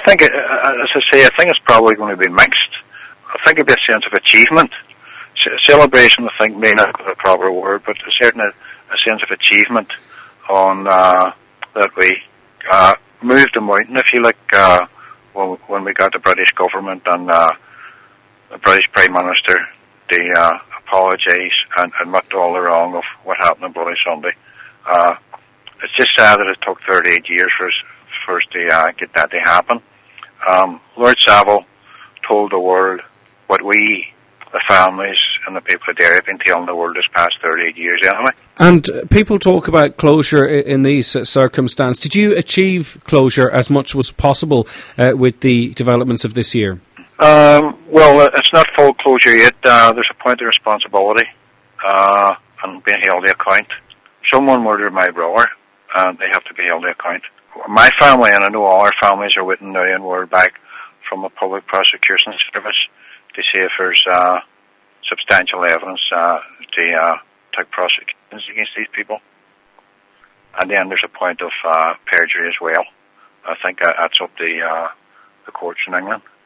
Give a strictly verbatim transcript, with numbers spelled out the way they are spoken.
think, it, as I say, I think it's probably going to be mixed. I think it'll be a sense of achievement. C- celebration, I think, may not be the proper word, but certainly a, a sense of achievement on uh, that we uh, moved the mountain, if you like, uh, when, when we got the British government and uh, the British Prime Minister to uh, apologise and admit all the wrong of what happened on Bloody Sunday. Uh, it's just sad that it took thirty-eight years for us, for us to uh, get that to happen. Um, Lord Savile told the world what we, the families and the people of Derry, have been telling the world this past thirty-eight years anyway. And people talk about closure in these circumstances. Did you achieve closure as much as possible uh, with the developments of this year? Um, well, it's not full closure yet. Uh, there's a point of responsibility uh, and being held to account. Someone murdered my brother, and they have to be held to account. My family, and I know all our families, are waiting now and word back from the Public Prosecution Service to see if there's uh, substantial evidence uh, to uh, take prosecutions against these people. And then there's a point of uh, perjury as well. I think that, that's up to uh, the courts in England.